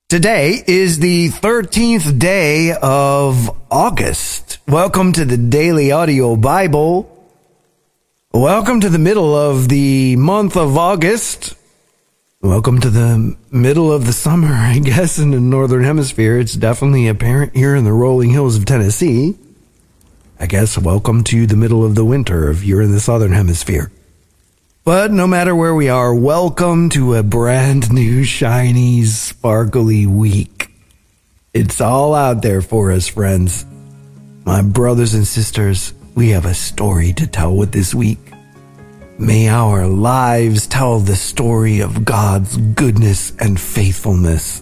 Today is the 13th day of August. Welcome to the Daily Audio Bible. Welcome to the middle of the month of August. Welcome to the middle of the summer, I guess, in the Northern Hemisphere. It's definitely apparent here in the rolling hills of Tennessee. I guess welcome to the middle of the winter if you're in the Southern Hemisphere. But no matter where we are, welcome to a brand new, shiny, sparkly week. It's all out there for us, friends. My brothers and sisters, we have a story to tell with this week. May our lives tell the story of God's goodness and faithfulness.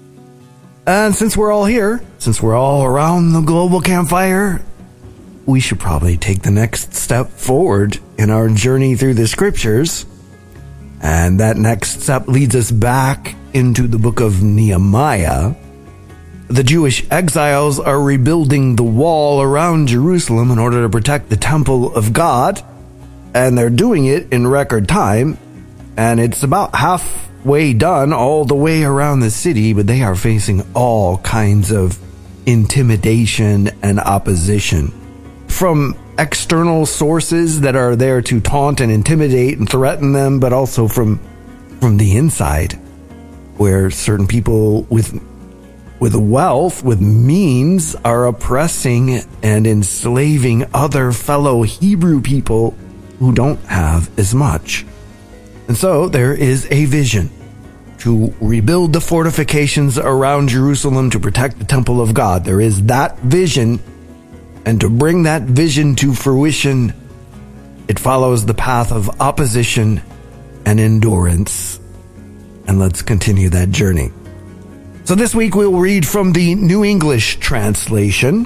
And since we're all here, since we're all around the global campfire, we should probably take the next step forward in our journey through the scriptures. And that next step leads us back into the book of Nehemiah. The Jewish exiles are rebuilding the wall around Jerusalem in order to protect the temple of God. And they're doing it in record time. And it's about halfway done all the way around the city, but they are facing all kinds of intimidation and opposition from external sources that are there to taunt and intimidate and threaten them, but also from the inside, where certain people with wealth, with means, are oppressing and enslaving other fellow Hebrew people who don't have as much. And so there is a vision to rebuild the fortifications around Jerusalem to protect the temple of God. There is that vision. And to bring that vision to fruition, it follows the path of opposition and endurance. And let's continue that journey. So this week we'll read from the New English Translation.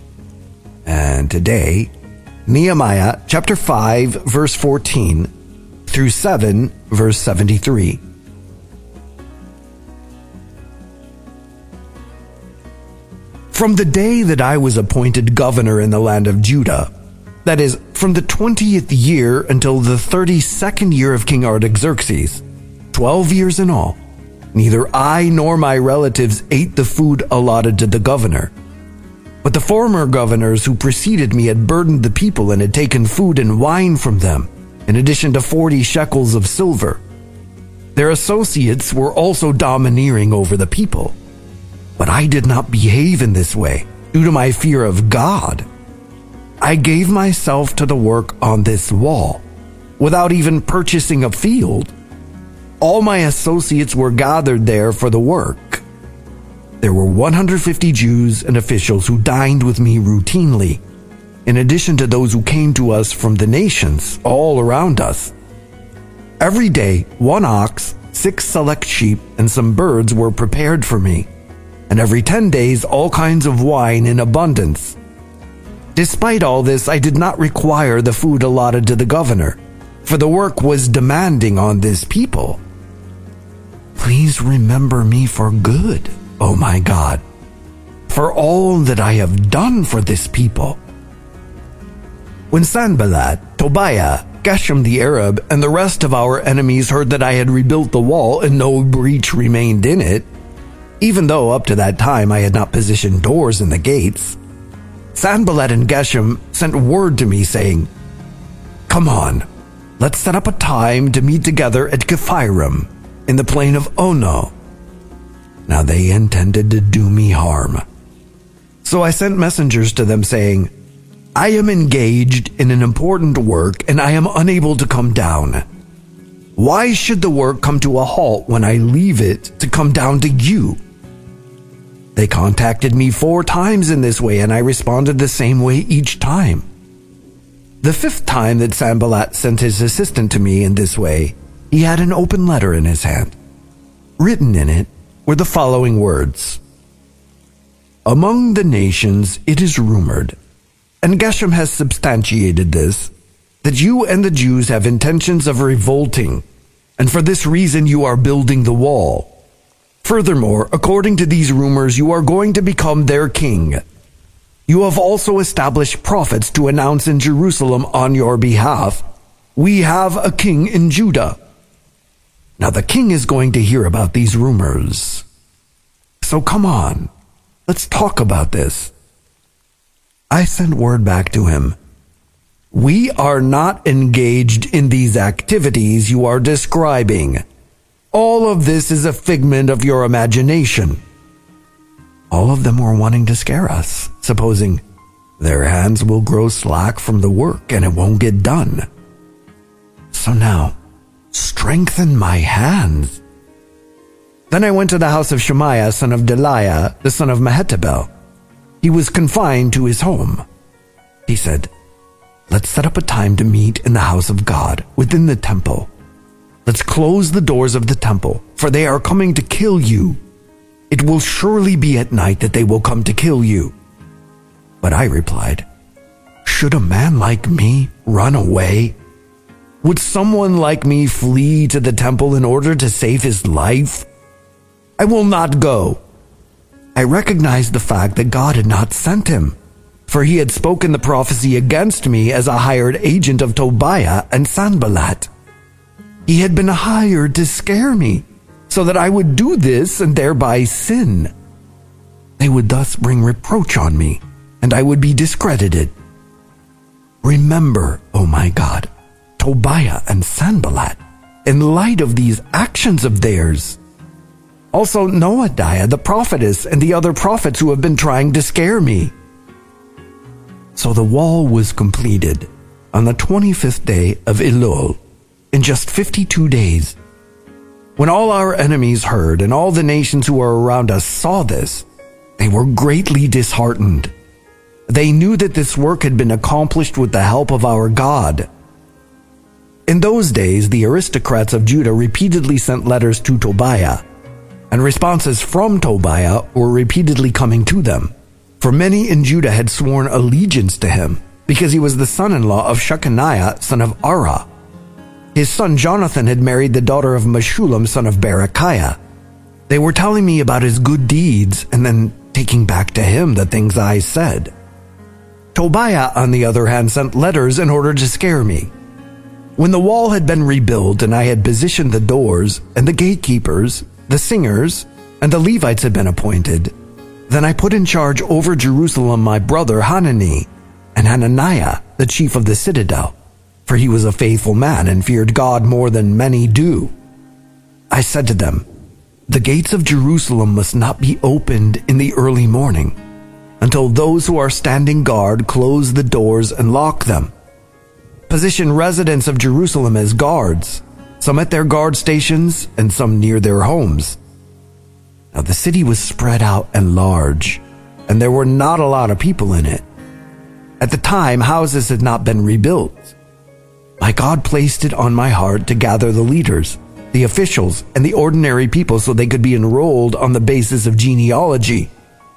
And today, Nehemiah chapter 5, verse 14 through 7, verse 73. From the day that I was appointed governor in the land of Judah, that is, from the 20th year until the 32nd year of King Artaxerxes, 12 years in all, neither I nor my relatives ate the food allotted to the governor. But the former governors who preceded me had burdened the people and had taken food and wine from them, in addition to 40 shekels of silver. Their associates were also domineering over the people. But I did not behave in this way due to my fear of God. I gave myself to the work on this wall without even purchasing a field. All my associates were gathered there for the work. There were 150 Jews and officials who dined with me routinely, in addition to those who came to us from the nations all around us. Every day, 1 ox, 6 select sheep, and some birds were prepared for me. And every 10 days, all kinds of wine in abundance. Despite all this, I did not require the food allotted to the governor, for the work was demanding on this people. Please remember me for good, O my God, for all that I have done for this people. When Sanballat, Tobiah, Geshem the Arab, and the rest of our enemies heard that I had rebuilt the wall and no breach remained in it, even though up to that time I had not positioned doors in the gates, Sanballat and Geshem sent word to me saying, "Come on, let's set up a time to meet together at Kephirim in the plain of Ono." Now they intended to do me harm. So I sent messengers to them saying, "I am engaged in an important work and I am unable to come down. Why should the work come to a halt when I leave it to come down to you?" They contacted me 4 times in this way, and I responded the same way each time. The 5th time that Sanballat sent his assistant to me in this way, he had an open letter in his hand. Written in it were the following words: "Among the nations it is rumored, and Geshem has substantiated this, that you and the Jews have intentions of revolting, and for this reason you are building the wall. Furthermore, according to these rumors, you are going to become their king. You have also established prophets to announce in Jerusalem on your behalf, 'We have a king in Judah.' Now the king is going to hear about these rumors. So come on, let's talk about this. I sent word back to him. We are not engaged in these activities you are describing. All of this is a figment of your imagination. All of them were wanting to scare us, supposing their hands will grow slack from the work and it won't get done. So now, strengthen my hands. Then I went to the house of Shemaiah, son of Delaiah, the son of Mehetabel. He was confined to his home. He said, let's set up a time to meet in the house of God, within the temple. Let's close the doors of the temple, for they are coming to kill you. It will surely be at night that they will come to kill you. But I replied, should a man like me run away? Would someone like me flee to the temple in order to save his life? I will not go. I recognized the fact that God had not sent him, for he had spoken the prophecy against me as a hired agent of Tobiah and Sanballat. He had been hired to scare me, so that I would do this and thereby sin. They would thus bring reproach on me, and I would be discredited. Remember, O my God, Tobiah and Sanballat, in light of these actions of theirs. Also Noadiah the prophetess and the other prophets who have been trying to scare me. So the wall was completed on the 25th day of Elul, in just 52 days. When all our enemies heard and all the nations who were around us saw this, they were greatly disheartened. They knew that this work had been accomplished with the help of our God. In those days, the aristocrats of Judah repeatedly sent letters to Tobiah, and responses from Tobiah were repeatedly coming to them. For many in Judah had sworn allegiance to him, because he was the son-in-law of Shechaniah, son of Arah. His son Jonathan had married the daughter of Meshullam, son of Berechiah. They were telling me about his good deeds, and then taking back to him the things I said. Tobiah, on the other hand, sent letters in order to scare me. When the wall had been rebuilt and I had positioned the doors, and the gatekeepers, the singers, and the Levites had been appointed, then I put in charge over Jerusalem my brother Hanani, and Hananiah, the chief of the citadel, for he was a faithful man and feared God more than many do. I said to them, the gates of Jerusalem must not be opened in the early morning, until those who are standing guard close the doors and lock them. Position residents of Jerusalem as guards, some at their guard stations and some near their homes. Now the city was spread out and large, and there were not a lot of people in it. At the time, houses had not been rebuilt. My God placed it on my heart to gather the leaders, the officials, and the ordinary people so they could be enrolled on the basis of genealogy.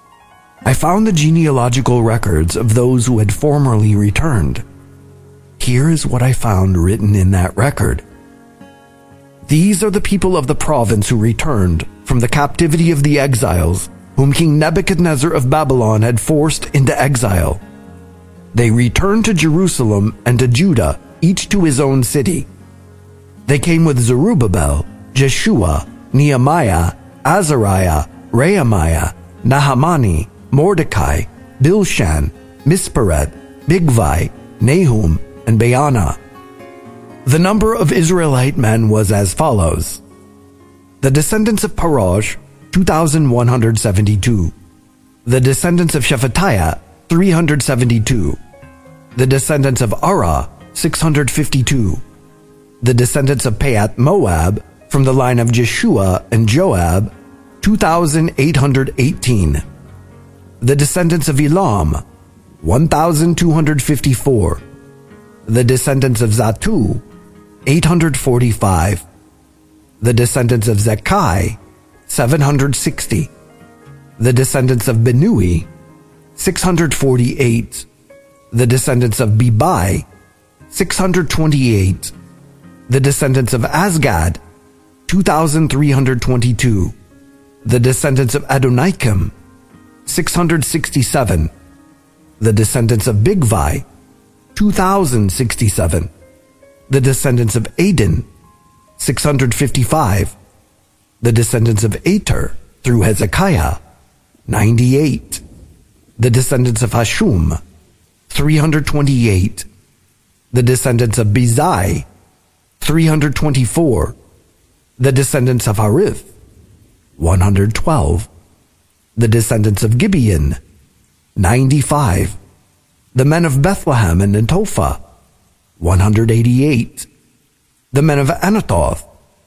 I found the genealogical records of those who had formerly returned. Here is what I found written in that record. These are the people of the province who returned from the captivity of the exiles, whom King Nebuchadnezzar of Babylon had forced into exile. They returned to Jerusalem and to Judah, each to his own city. They came with Zerubbabel, Jeshua, Nehemiah, Azariah, Rehemiah, Nahamani, Mordecai, Bilshan, Misperet, Bigvai, Nahum, and Baana. The number of Israelite men was as follows. The descendants of Parosh, 2,172. The descendants of Shephatiah, 372. The descendants of Arah, 652. The descendants of Paat Moab, from the line of Jeshua and Joab, 2,818. The descendants of Elam, 1,254. The descendants of Zatu, 845. The descendants of Zekai, 760. The descendants of Benui, 648. The descendants of Bebai, 628. The descendants of Azgad, 2,322. The descendants of Adonikim, 667. The descendants of Bigvai, 2,067. The descendants of Adin, 655. The descendants of Ater, through Hezekiah, 98. The descendants of Hashum, 328. The descendants of Bezai, 324. The descendants of Harith, 112. The descendants of Gibeon, 95. The men of Bethlehem and Netophah, 188. The men of Anathoth,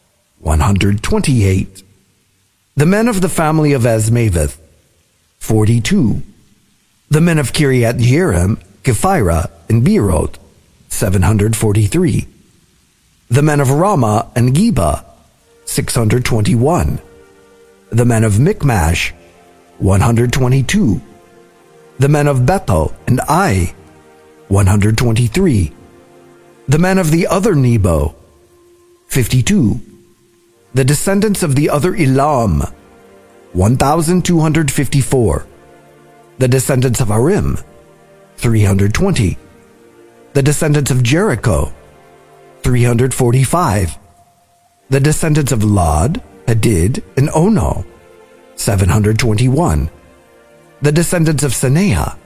128. The men of the family of Azmaveth, 42. The men of Kiriath Jearim, Kephirah, and Beeroth, 743. The men of Ramah and Geba, 621. The men of Michmash, 122. The men of Bethel and Ai, 123. The men of the other Nebo, 52. The descendants of the other Elam, 1,254. The descendants of Arim, 320. The descendants of Jericho, 345. The descendants of Lod, Hadid, and Ono, 721. The descendants of Sanea,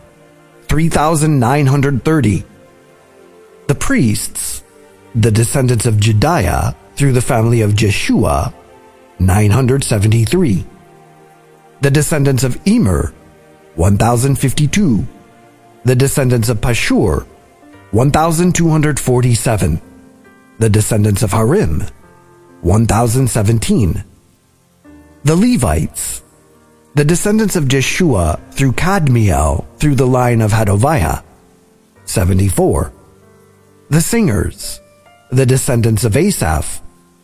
3,930. The priests, the descendants of Jediah, through the family of Jeshua, 973. The descendants of Emer, 1,052. The descendants of Pashur, 1,247. The descendants of Harim, 1,017. The Levites, the descendants of Jeshua through Kadmiel through the line of Hodaviah, 74. The singers, the descendants of Asaph,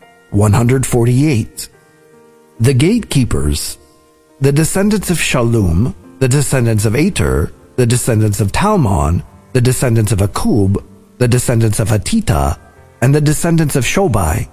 148. The gatekeepers, the descendants of Shallum, the descendants of Ater, the descendants of Talmon, the descendants of Akub, the descendants of Hatita, and the descendants of Shobai,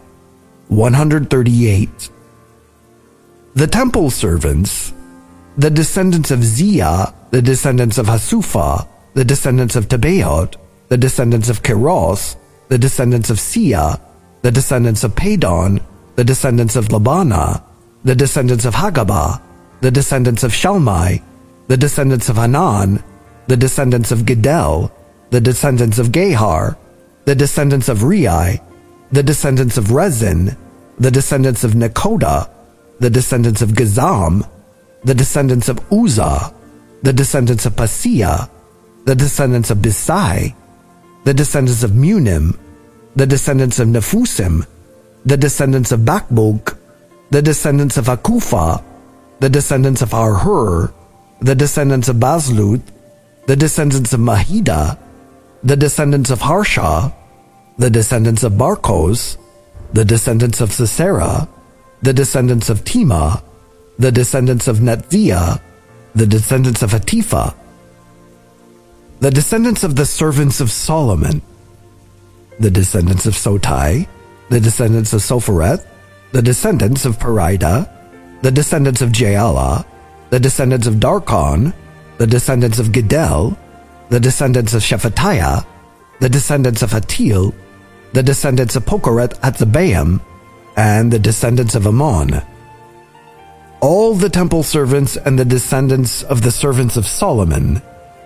138. The temple servants, the descendants of Zia, the descendants of Hasupha, the descendants of Tabaot, the descendants of Keros, the descendants of Sia, the descendants of Padon, the descendants of Labana, the descendants of Hagabah, the descendants of Shalmai, the descendants of Hanan, the descendants of Gedel, the descendants of Gehar, the descendants of Rei, the descendants of Rezin, the descendants of Nekoda, the descendants of Gazam, the descendants of Uzzah, the descendants of Paseah, the descendants of Besai, the descendants of Munim, the descendants of Nephusim, the descendants of Bakbuk, the descendants of Akufa, the descendants of Arhur, the descendants of Bazluth, the descendants of Mahida, the descendants of Harsha, the descendants of Barkos, the descendants of Sisera, the descendants of Tema, the descendants of Netziah, the descendants of Hatifa, the descendants of the servants of Solomon, the descendants of Sotai, the descendants of Sophereth, the descendants of Perida, the descendants of Jaala, the descendants of Darkon, the descendants of Gedel, the descendants of Shephatiah, the descendants of Hatil, the descendants of Pokereth Hatzebaim, and the descendants of Ammon. All the temple servants and the descendants of the servants of Solomon,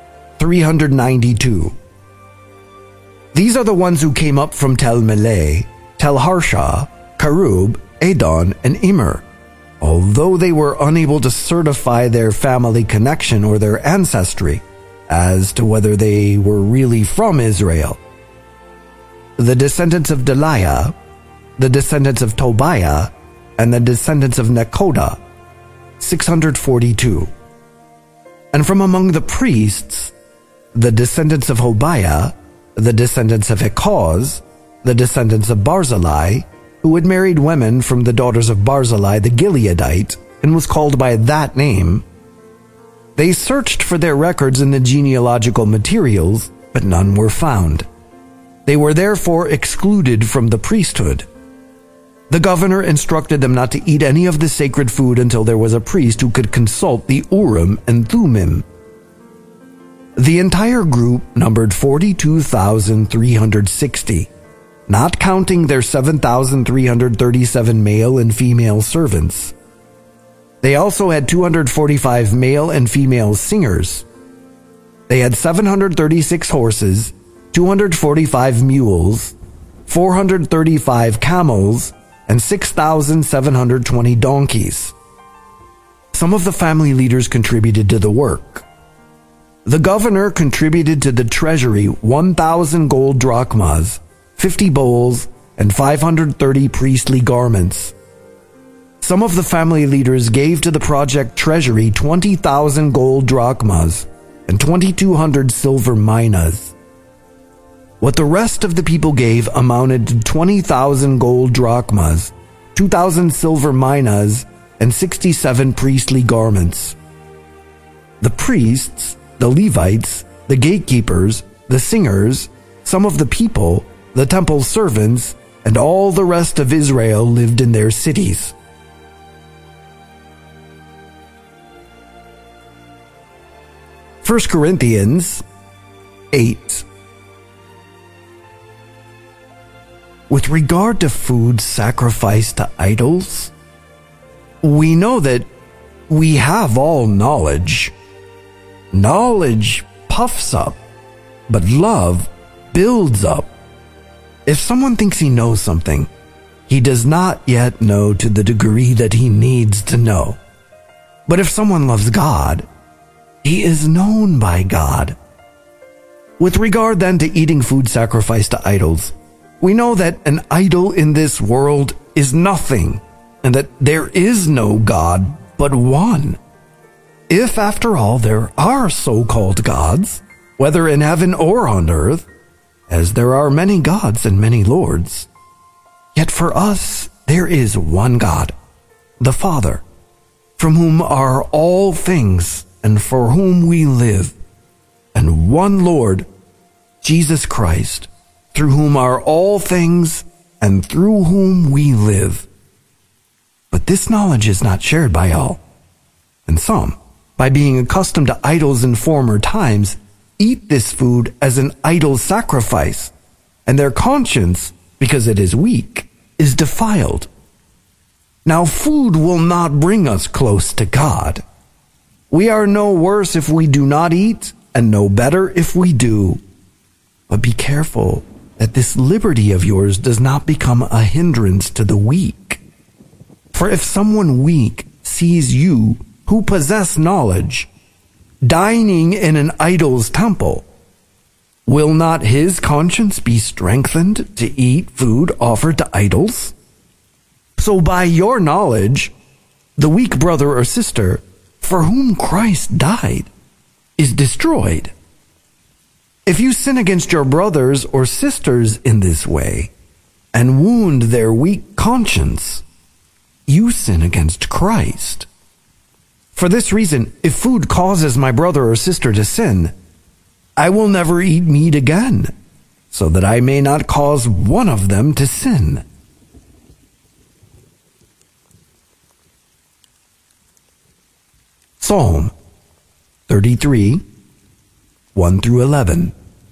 392. These are the ones who came up from Tel Meleh, Tel Harsha, Karub, Adon, and Immer, although they were unable to certify their family connection or their ancestry as to whether they were really from Israel. The descendants of Deliah, the descendants of Tobiah, and the descendants of Nekoda, 642. And from among the priests, the descendants of Hobiah, the descendants of Hekaz, the descendants of Barzillai, who had married women from the daughters of Barzillai the Gileadite, and was called by that name. They searched for their records in the genealogical materials, but none were found. They were therefore excluded from the priesthood. The governor instructed them not to eat any of the sacred food until there was a priest who could consult the Urim and Thummim. The entire group numbered 42,360, not counting their 7,337 male and female servants. They also had 245 male and female singers. They had 736 horses, 245 mules, 435 camels, and 6,720 donkeys. Some of the family leaders contributed to the work. The governor contributed to the treasury 1,000 gold drachmas, 50 bowls, and 530 priestly garments. Some of the family leaders gave to the project treasury 20,000 gold drachmas and 2,200 silver minas. What the rest of the people gave amounted to 20,000 gold drachmas, 2,000 silver minas, and 67 priestly garments. The priests, the Levites, the gatekeepers, the singers, some of the people, the temple servants, and all the rest of Israel lived in their cities. First Corinthians 8. With regard to food sacrificed to idols, we know that we have all knowledge. Knowledge puffs up, but love builds up. If someone thinks he knows something, he does not yet know to the degree that he needs to know. But if someone loves God, he is known by God. With regard then to eating food sacrificed to idols, we know that an idol in this world is nothing, and that there is no God but one. If, after all, there are so-called gods, whether in heaven or on earth, as there are many gods and many lords, yet for us there is one God, the Father, from whom are all things and for whom we live, and one Lord, Jesus Christ, through whom are all things and through whom we live. But this knowledge is not shared by all, and some, by being accustomed to idols in former times, eat this food as an idol sacrifice, and their conscience, because it is weak, is defiled. Now food will not bring us close to God. We are no worse if we do not eat, and no better if we do. But be careful that this liberty of yours does not become a hindrance to the weak. For if someone weak sees you, who possess knowledge, dining in an idol's temple, will not his conscience be strengthened to eat food offered to idols? So by your knowledge, the weak brother or sister for whom Christ died is destroyed. If you sin against your brothers or sisters in this way, and wound their weak conscience, you sin against Christ. For this reason, if food causes my brother or sister to sin, I will never eat meat again, so that I may not cause one of them to sin. Psalm 33, 1 through 11.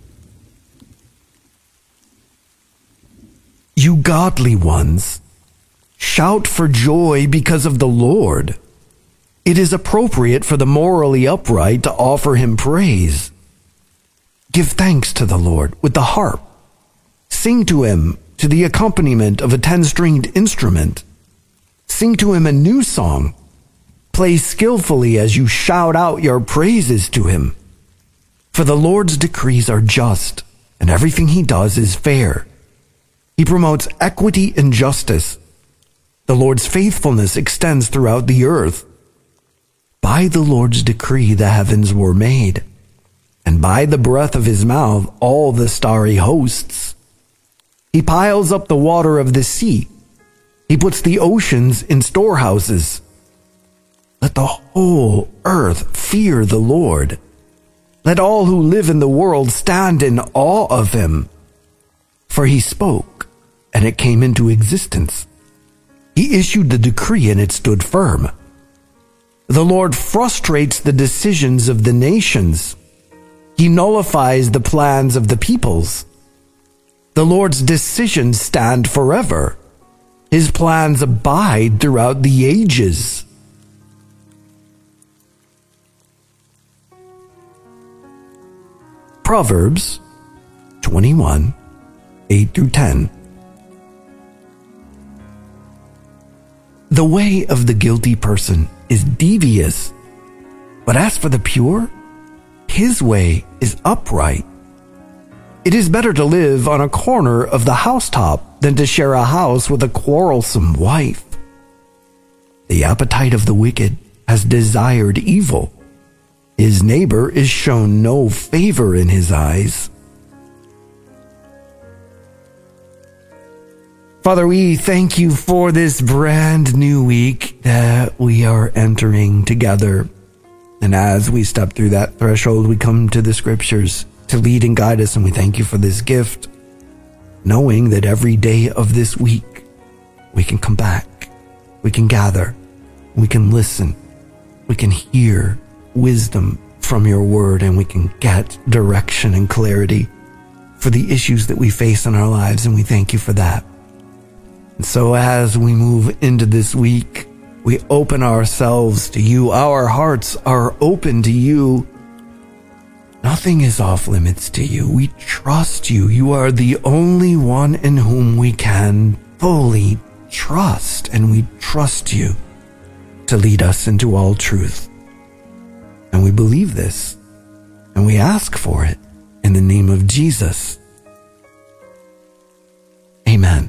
You godly ones, shout for joy because of the Lord. It is appropriate for the morally upright to offer him praise. Give thanks to the Lord with the harp. Sing to him to the accompaniment of a 10-stringed instrument. Sing to him a new song. Play skillfully as you shout out your praises to him. For the Lord's decrees are just, and everything he does is fair. He promotes equity and justice. The Lord's faithfulness extends throughout the earth. By the Lord's decree the heavens were made, and by the breath of his mouth all the starry hosts. He piles up the water of the sea. He puts the oceans in storehouses. Let the whole earth fear the Lord. Let all who live in the world stand in awe of him. For he spoke, and it came into existence. He issued the decree, and it stood firm. The Lord frustrates the decisions of the nations. He nullifies the plans of the peoples. The Lord's decisions stand forever. His plans abide throughout the ages. Proverbs 21, 8 through 10. The way of the guilty person is devious, but as for the pure, his way is upright. It is better to live on a corner of the housetop than to share a house with a quarrelsome wife. The appetite of the wicked has desired evil. His neighbor is shown no favor in his eyes. Father, we thank you for this brand new week that we are entering together. And as we step through that threshold, we come to the scriptures to lead and guide us. And we thank you for this gift, knowing that every day of this week, we can come back, we can gather, we can listen, we can hear wisdom from your word, and we can get direction and clarity for the issues that we face in our lives. And we thank you for that. And so as we move into this week, we open ourselves to you. Our hearts are open to you. Nothing is off limits to you. We trust you. You are the only one in whom we can fully trust, and we trust you to lead us into all truth. And we believe this, and we ask for it in the name of Jesus. Amen.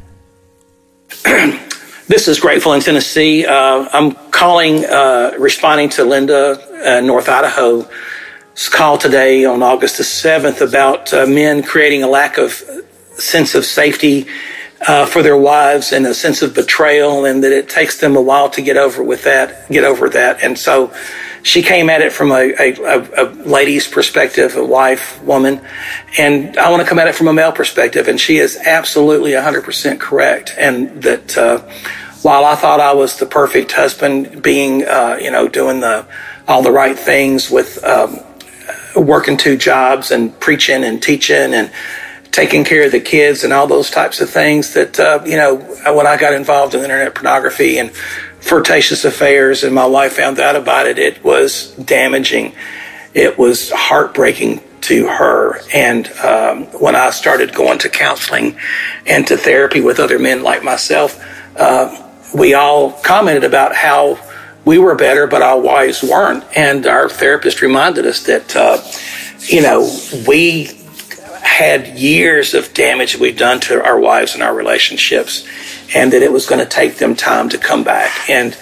This is Grateful in Tennessee. I'm calling, responding to Linda, North Idaho's call today on August the 7th about men creating a lack of sense of safety for their wives and a sense of betrayal, and that it takes them a while to get over that. And so she came at it from a lady's perspective, a wife, woman, and I want to come at it from a male perspective. And she is absolutely 100% correct. And that while I thought I was the perfect husband, being doing all the right things with working 2 jobs and preaching and teaching and taking care of the kids and all those types of things, that when I got involved in internet pornography and flirtatious affairs, and my wife found out about it, it was damaging. It was heartbreaking to her. And when I started going to counseling and to therapy with other men like myself, we all commented about how we were better, but our wives weren't. And our therapist reminded us that, we had years of damage we've done to our wives and our relationships, and that it was going to take them time to come back. And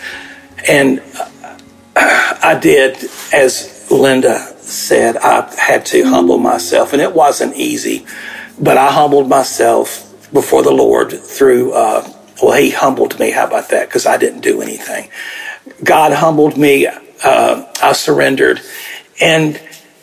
I did, as Linda said, I had to humble myself, and it wasn't easy, but I humbled myself before the Lord through, he humbled me. How about that? Because I didn't do anything. God humbled me. I surrendered, and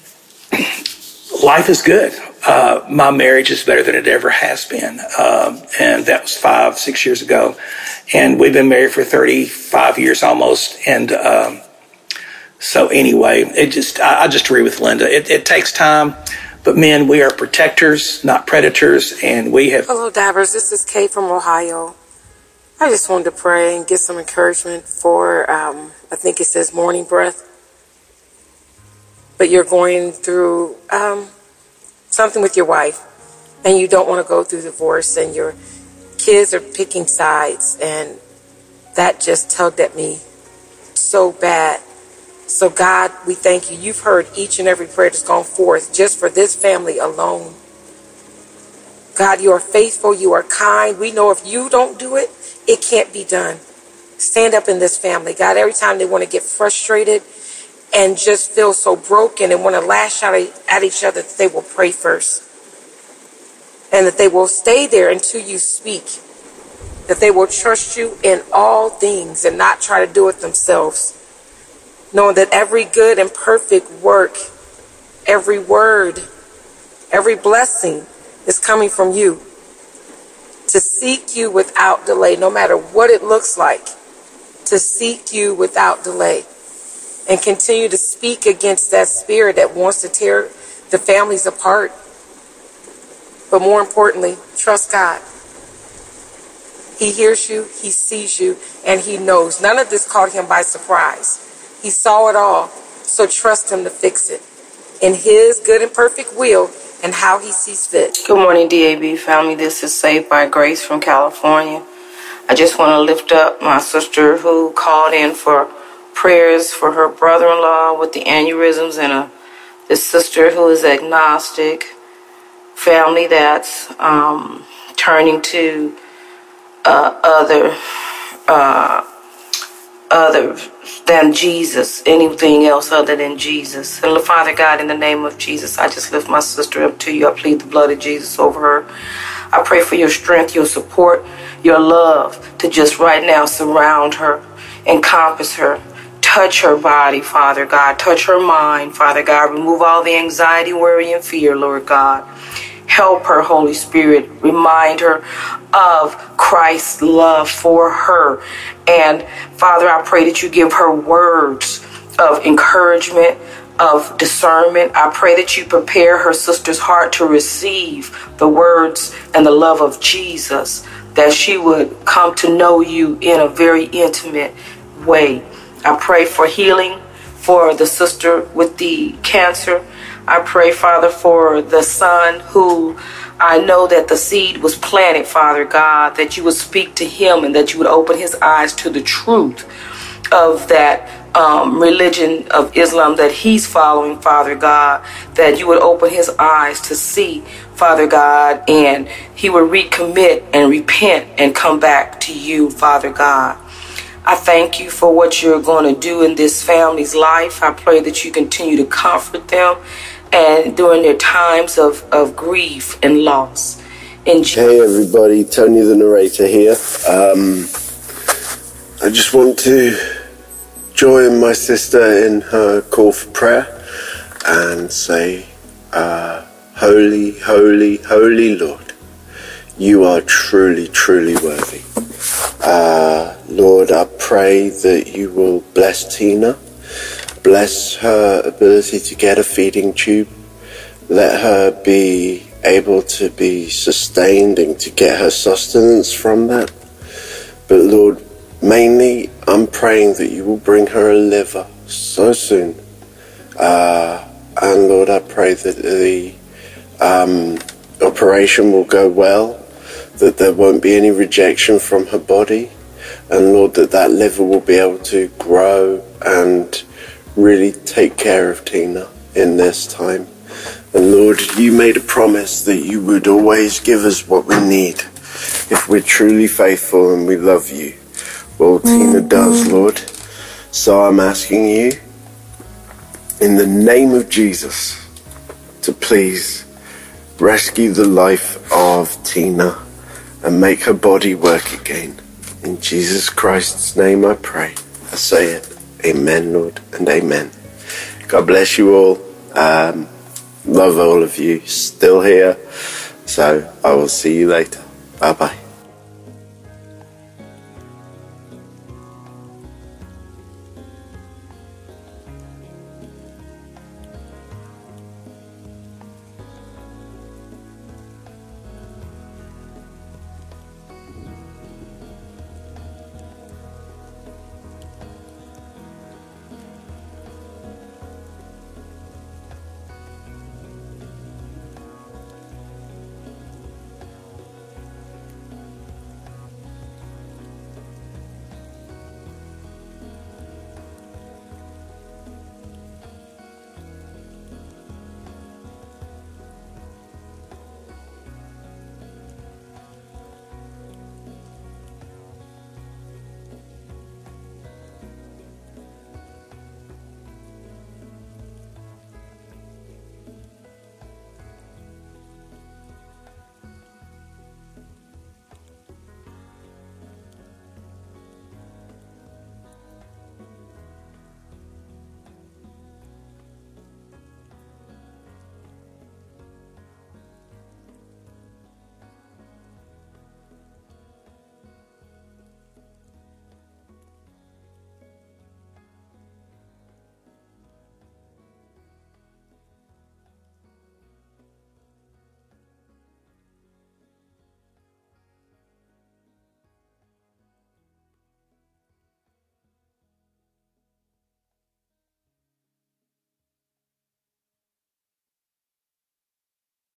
life is good. My marriage is better than it ever has been. And that was 5-6 years ago. And we've been married for 35 years almost. And so anyway, I just agree with Linda. It takes time. But men, we are protectors, not predators. And we have... Hello, Divers. This is Kate from Ohio. I just wanted to pray and get some encouragement for, I think it says morning breath. But you're going through... something with your wife, and you don't want to go through divorce, and your kids are picking sides, and that just tugged at me so bad. So God, we thank you. You've heard each and every prayer that's gone forth just for this family alone. God, you are faithful. You are kind. We know if you don't do it, it can't be done. Stand up in this family. God, every time they want to get frustrated and just feel so broken and want to lash out at each other, that they will pray first. And that they will stay there until you speak. That they will trust you in all things and not try to do it themselves. Knowing that every good and perfect work, every word, every blessing is coming from you. To seek you without delay, no matter what it looks like. To seek you without delay. And continue to speak against that spirit that wants to tear the families apart. But more importantly, trust God. He hears you, he sees you, and he knows. None of this caught him by surprise. He saw it all, so trust him to fix it. in His good and perfect will and how He sees fit. Good morning, DAB family. This is Saved by Grace from California. I just want to lift up my sister who called in for prayers for her brother-in-law with the aneurysms, and this sister who is agnostic, family that's turning to other than Jesus, anything else other than Jesus. And Father God, in the name of Jesus, I just lift my sister up to you. I plead the blood of Jesus over her. I pray for your strength, your support, your love to just right now surround her, encompass her, touch her body, Father God, touch her mind, Father God, remove all the anxiety, worry, and fear, Lord God. Help her, Holy Spirit. Remind her of Christ's love for her. And Father, I pray that you give her words of encouragement, of discernment. I pray that you prepare her sister's heart to receive the words and the love of Jesus, that she would come to know you in a very intimate way. I pray for healing for the sister with the cancer. I pray, Father, for the son who I know that the seed was planted, Father God, that you would speak to him and that you would open his eyes to the truth of that religion of Islam that he's following, Father God, that you would open his eyes to see, Father God, and he would recommit and repent and come back to you, Father God. I thank you for what you're going to do in this family's life. I pray that you continue to comfort them and during their times of grief and loss. Hey everybody, Tony the narrator here. I just want to join my sister in her call for prayer and say, Holy, holy, holy Lord, you are truly, truly worthy. Lord, I pray that you will bless Tina, bless her ability to get a feeding tube, let her be able to be sustained and to get her sustenance from that. But Lord, mainly I'm praying that you will bring her a liver so soon. And Lord, I pray that the operation will go well, that there won't be any rejection from her body, and Lord, that liver will be able to grow and really take care of Tina in this time. And Lord, you made a promise that you would always give us what we need if we're truly faithful and we love you. Well, Tina does, Lord. So I'm asking you, in the name of Jesus, to please rescue the life of Tina and make her body work again. In Jesus Christ's name I pray. I say it. Amen, Lord, and amen. God bless you all. Love all of you. Still here. So I will see you later. Bye-bye.